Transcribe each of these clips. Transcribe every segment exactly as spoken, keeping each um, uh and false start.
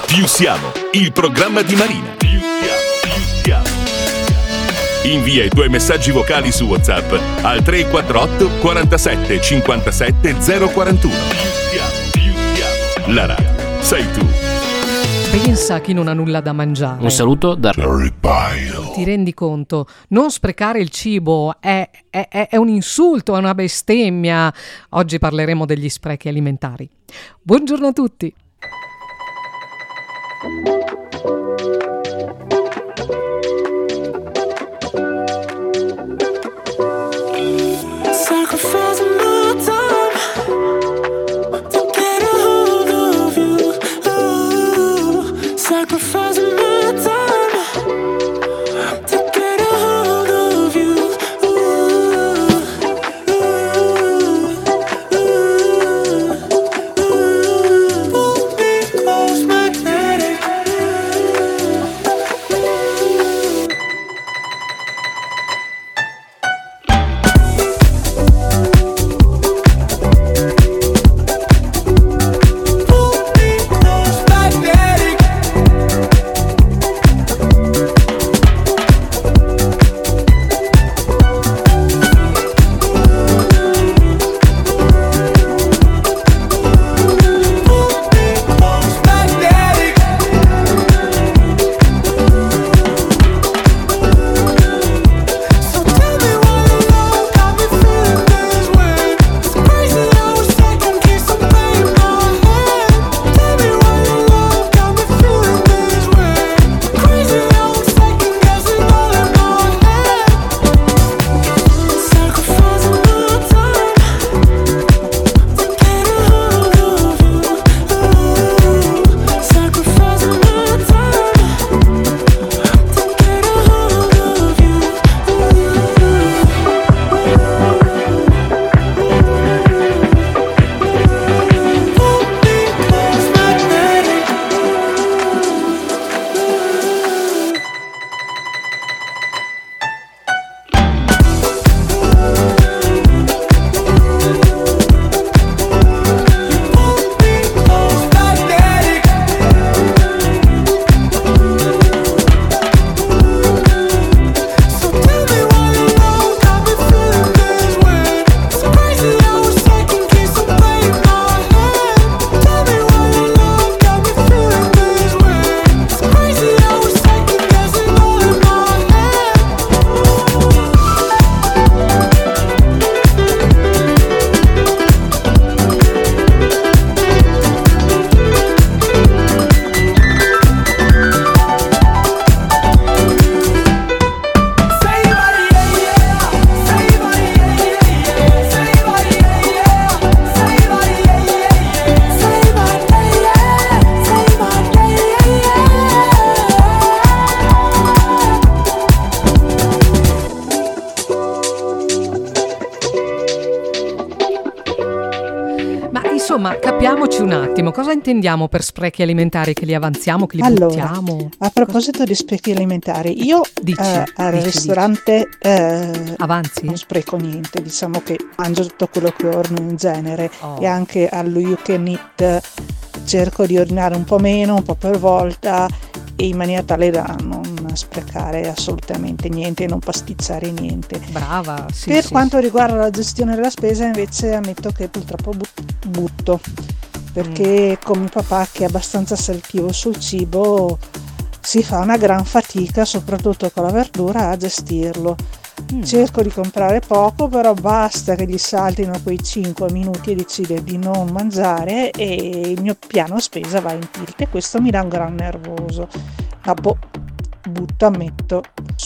Più siamo, il programma di Marina. Più siamo, più siamo. Invia i tuoi messaggi vocali su WhatsApp al tre quattro otto quarantasette cinquantasette zero quarantuno. Più siamo, più siamo. La radio sei tu. Pensa a chi non ha nulla da mangiare. Un saluto da Jerry Pyle. Ti rendi conto? Non sprecare il cibo è, è, è, è un insulto, è una bestemmia. Oggi parleremo degli sprechi alimentari. Buongiorno a tutti. Sacrificing my time to get a hold of you. Ooh, sacrificing my time to get a hold of you. Ooh, ooh, ooh, ooh. Pull me close, magnetic. Insomma, capiamoci un attimo, cosa intendiamo per sprechi alimentari? Che li avanziamo, che li allora, buttiamo? A proposito di sprechi alimentari, io Dici, eh, al dici, ristorante eh, Avanzi? non spreco niente, diciamo che mangio tutto quello che ordino in genere. Oh. E anche allo You Can Eat cerco di ordinare un po' meno, un po' per volta, e in maniera tale da non sprecare assolutamente niente e non pasticciare niente. Brava, sì, Per sì, quanto riguarda la gestione della spesa, invece ammetto che purtroppo but- butto, perché mm. con mio papà, che è abbastanza selettivo sul cibo, si fa una gran fatica, soprattutto con la verdura, a gestirlo. Mm. Cerco di comprare poco, però basta che gli saltino quei cinque minuti e decide di non mangiare e il mio piano spesa va in tilt, e questo mi dà un gran nervoso. Dopo butto, ammetto,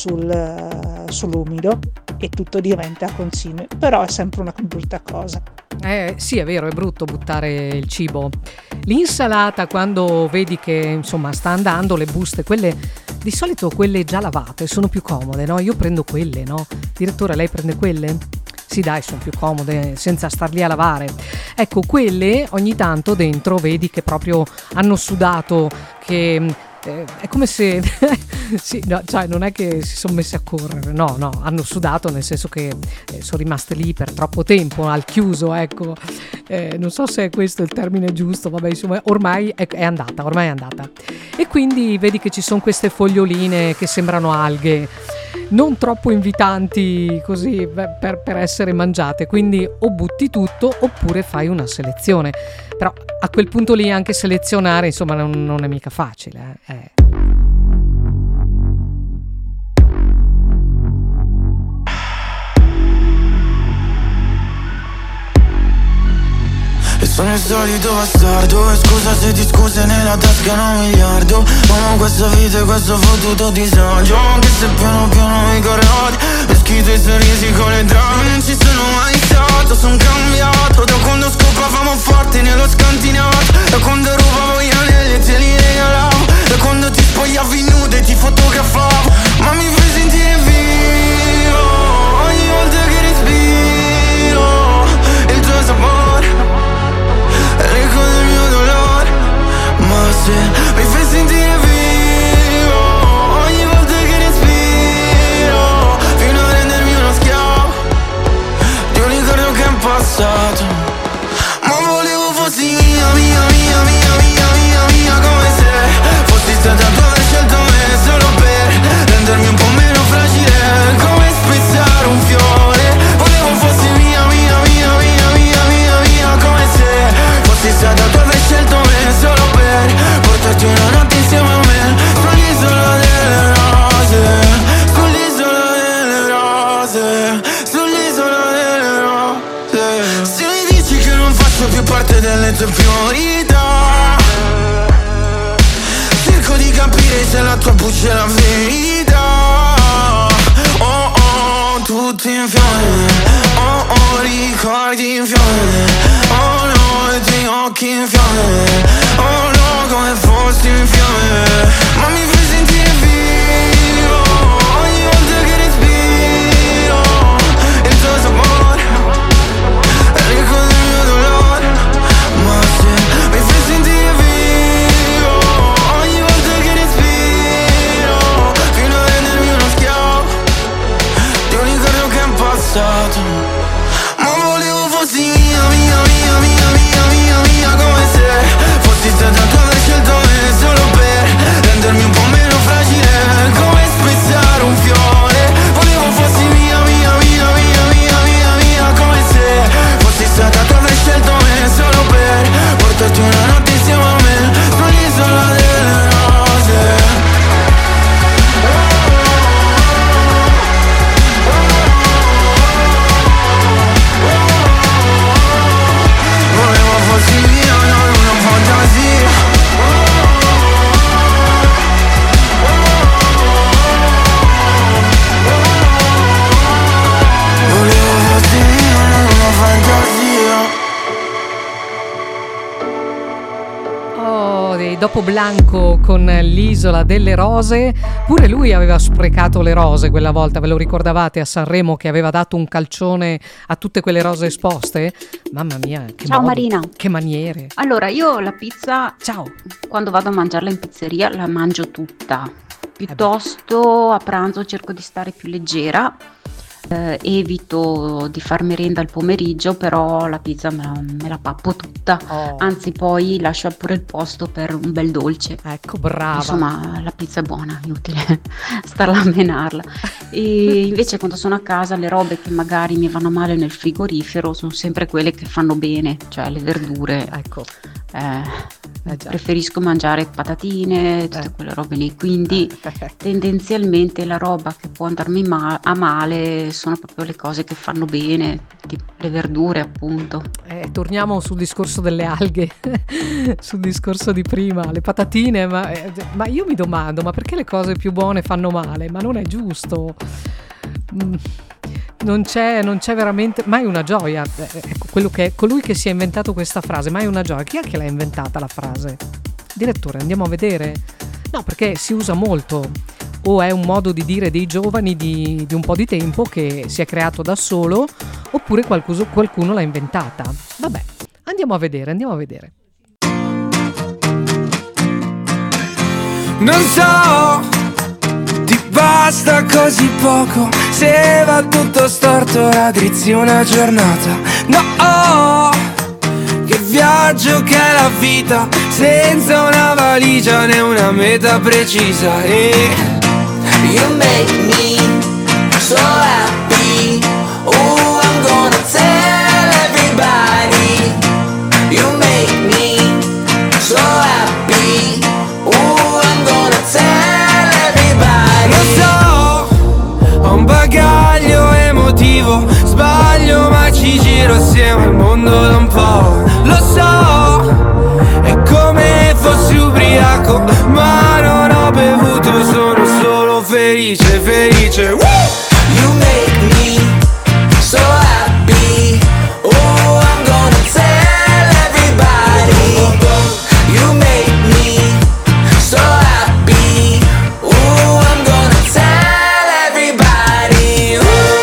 sul, sull'umido e tutto diventa concime, però è sempre una brutta cosa. Eh, sì, è vero, è brutto buttare il cibo. L'insalata, quando vedi che insomma sta andando, le buste, quelle di solito quelle già lavate sono più comode, no? Io prendo quelle, no? Direttore, lei prende quelle? Sì, dai, sono più comode, senza star lì a lavare. Ecco, quelle ogni tanto dentro vedi che proprio hanno sudato, che eh, è come se sì, no, cioè non è che si sono messi a correre, no, no, hanno sudato, nel senso che eh, sono rimaste lì per troppo tempo al chiuso, ecco, eh, non so se è questo il termine giusto, vabbè, insomma, ormai è, è andata, ormai è andata. E quindi vedi che ci sono queste foglioline che sembrano alghe, non troppo invitanti così per, per essere mangiate, quindi o butti tutto oppure fai una selezione, però a quel punto lì anche selezionare insomma non, non è mica facile, eh. Eh. E sono il solito bastardo, e scusa se ti scuse nella tasca un miliardo. Amo questa vita e questo fottuto disagio, anche se piano piano mi corrodi e schito i sorrisi con le drame. Non ci sono mai stato, son cambiato da quando scopavamo forte nello scantinato, da quando rubavo gli anelli e te li regalavo, da quando ti spogliavi nude e ti fotografavo. Ma mi fai sentire vivo ogni volta che respiro il tuo sapore, l'eco del mio dolore. Ma se mi fai sentire vivo ogni volta che respiro, fino a rendermi uno schiavo di un ricordo che è passato. Ma volevo fossi mia, mia, mia, mia, mia, mia, mia, come se fossi stata tu aver scelto me solo per rendermi un po' meno fragile, come spezzare un fiore. Volevo fossi mia, mia, mia, mia, mia, mia, mia, come se fossi stata tu aver scelto me solo per portarti una notte insieme a me sull'isola delle rose, sull'isola delle rose, sull'isola delle rose. Se mi dici che non faccio più parte delle tue priorità, cerco di capire se la tua voce è la verità. Oh oh, tutti in fiamme, oh oh, ricordi in fiamme, oh no, i tuoi occhi in fiamme, oh no, come fossi in fiamme. Ma mi fai sentire vivo ogni volta che respiro il tuo sapore, l'eco del mio dolore. Ma se mi fai sentire vivo ogni volta che respiro, fino a rendermi uno schiavo di un ricordo che è passato. Ma volevo fossi mia, mia, mia, mia, mia, mia, mia, come se fossi stata tu aver scelto me solo per rendermi un po' meno fragile, come spezzare un fiore. Volevo fossi mia, mia, mia, mia, mia, mia, mia, come se fossi stata tu aver scelto me solo per portarti una notte insieme a me sull'isola delle rose. Volevo fossi mia, non una fantasia. Volevo fossi mia, non una fantasia. Oh, e dopo Blanco con l'Isola delle Rose, pure lui aveva sprecato le rose quella volta, ve lo ricordavate a Sanremo che aveva dato un calcione a tutte quelle rose esposte? Mamma mia, che Ciao modi, Marina. che maniere. Allora, io la pizza, Ciao. quando vado a mangiarla in pizzeria, la mangio tutta. Piuttosto a pranzo cerco di stare più leggera. Eh, evito di far merenda al pomeriggio, però la pizza me la, me la pappo tutta. Oh. Anzi, poi lascio pure il posto per un bel dolce. Ecco, brava. Insomma, la pizza è buona, inutile starla a menarla. E invece quando sono a casa, le robe che magari mi vanno male nel frigorifero sono sempre quelle che fanno bene, cioè le verdure. Ecco. Eh, Eh già. preferisco mangiare patatine, tutte Eh. quelle robe lì, quindi tendenzialmente la roba che può andarmi ma- a male sono proprio le cose che fanno bene, tipo le verdure appunto. Eh, torniamo sul discorso delle alghe, sul discorso di prima, le patatine, ma, eh, ma io mi domando, ma perché le cose più buone fanno male? Ma non è giusto. Mm, Non c'è, non c'è veramente mai una gioia. Eh, ecco, quello che è, colui che si è inventato questa frase, mai una gioia. Chi è che l'ha inventata la frase? Direttore, andiamo a vedere? No, perché si usa molto. O è un modo di dire dei giovani di, di un po' di tempo che si è creato da solo, oppure qualcuno, qualcuno l'ha inventata. Vabbè, andiamo a vedere, andiamo a vedere. Non so, ti basta così poco. Se va tutto storto raddrizzi una giornata. No, oh, che viaggio che è la vita, senza una valigia né una meta precisa. E you make me so happy. Oh, I'm gonna tell everybody. You make me so happy. Oh, I'm gonna tell everybody. Lo so, ho un bagaglio emotivo. Sbaglio ma ci giro assieme al mondo da un po'. Lo so, è come fossi ubriaco, ma non ho bevuto, sono solo felice, felice. Woo! You make me so happy. Oh, I'm gonna tell everybody. You make me so happy. Oh, I'm gonna tell everybody.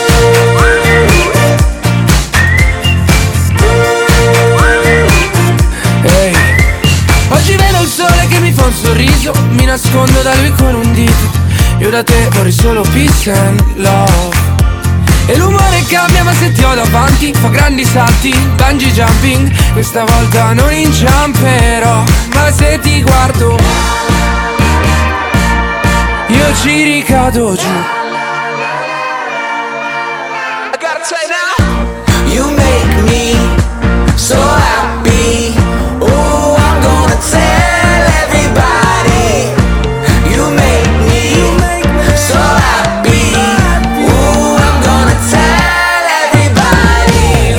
Hey. Oggi vedo il sole che mi fa un sorriso, mi nascondo da lui con un dito. Io da te vorrei solo peace and love. E l'umore cambia ma se ti ho davanti fa grandi salti, bungee jumping. Questa volta non inciamperò, ma se ti guardo io ci ricado giù. I gotta say now. You make me so happy. Oh, I'm gonna tell everybody. You make me so happy. Oh, I'm gonna tell everybody.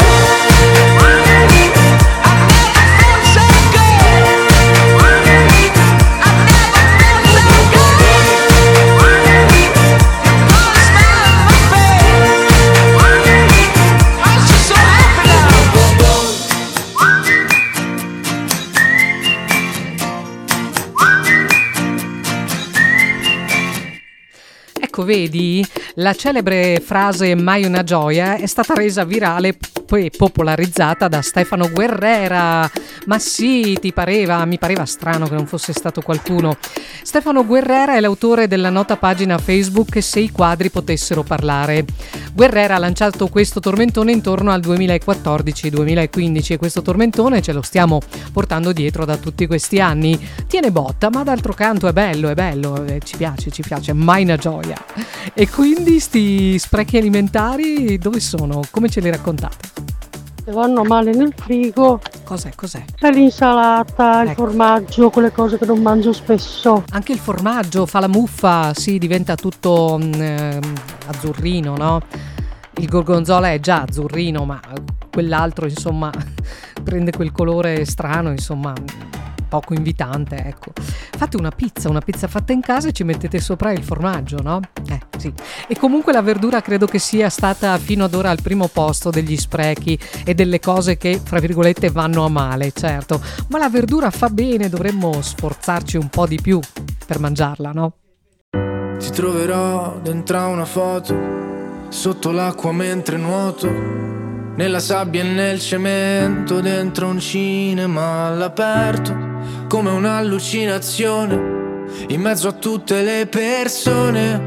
Ecco, vedi, la celebre frase "mai una gioia" è stata resa virale e popolarizzata da Stefano Guerrera. Ma sì, ti pareva? Mi pareva strano che non fosse stato qualcuno. Stefano Guerrera è l'autore della nota pagina Facebook "Se i quadri potessero parlare". Guerrera ha lanciato questo tormentone intorno al duemilaquattordici duemilaquindici e questo tormentone ce lo stiamo portando dietro da tutti questi anni. Tiene botta, ma d'altro canto è bello, è bello, eh, ci piace, ci piace, mai una gioia. E quindi sti sprechi alimentari dove sono? Come ce li raccontate? Se vanno male nel frigo. Cos'è, cos'è? C'è l'insalata, il Ecco. formaggio, quelle cose che non mangio spesso. Anche il formaggio fa la muffa, sì, diventa tutto mm, ehm, azzurrino, no? Il gorgonzola è già azzurrino, ma quell'altro, insomma, prende quel colore strano, insomma, poco invitante, ecco. Fate una pizza, una pizza fatta in casa e ci mettete sopra il formaggio, no? Eh, sì. E comunque la verdura credo che sia stata fino ad ora al primo posto degli sprechi e delle cose che, fra virgolette, vanno a male, certo. Ma la verdura fa bene, dovremmo sforzarci un po' di più per mangiarla, no? Ti troverò dentro a una foto, sotto l'acqua mentre nuoto, nella sabbia e nel cemento, dentro un cinema all'aperto, come un'allucinazione, in mezzo a tutte le persone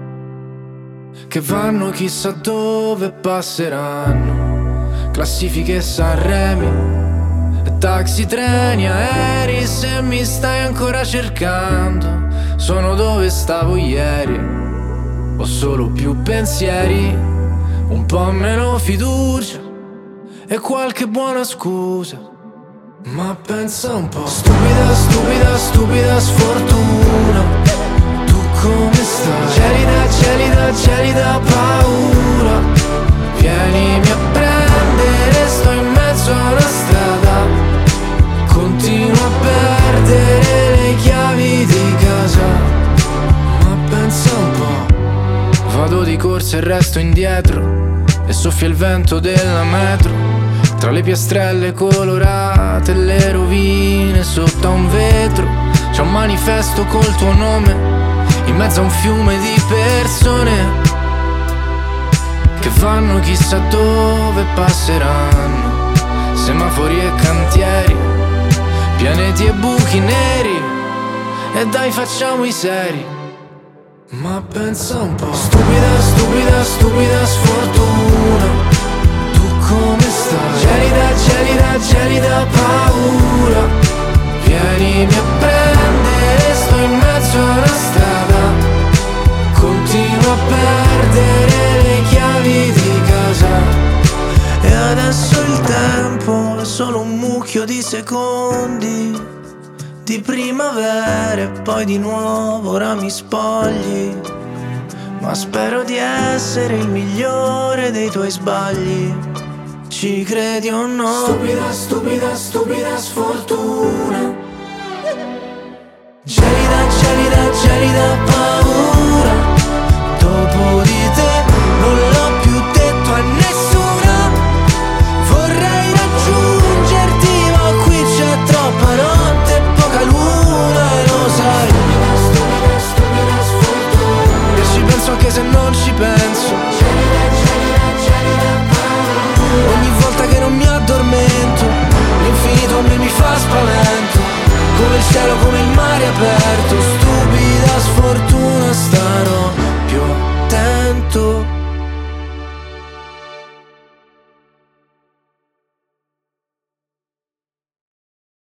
che vanno chissà dove passeranno. Classifiche Sanremi, taxi, treni, aerei. Se mi stai ancora cercando, sono dove stavo ieri. Ho solo più pensieri, un po' meno fiducia e qualche buona scusa. Ma pensa un po', stupida, stupida, stupida sfortuna. Tu come stai? Gelida, gelida, gelida paura. Vienimi a prendere, sto in mezzo a una strada. Continuo a perdere le chiavi di casa. Ma pensa un po', vado di corsa e resto indietro, e soffia il vento della metro, tra le piastrelle colorate e le rovine sotto a un vetro. C'è un manifesto col tuo nome in mezzo a un fiume di persone che vanno chissà dove passeranno. Semafori e cantieri, pianeti e buchi neri, e dai facciamo i seri. Ma pensa un po', stupida, stupida, stupida sfortuna. Tu come stai? Gelida, gelida, gelida paura. Vienimi a prendere, sto in mezzo a una strada. Continuo a perdere le chiavi di casa. E adesso il tempo è solo un mucchio di secondi, di primavera e poi di nuovo ora mi spogli. Ma spero di essere il migliore dei tuoi sbagli. Ci credi o no? Stupida, stupida, stupida sfortuna. Gelida, gelida, gelida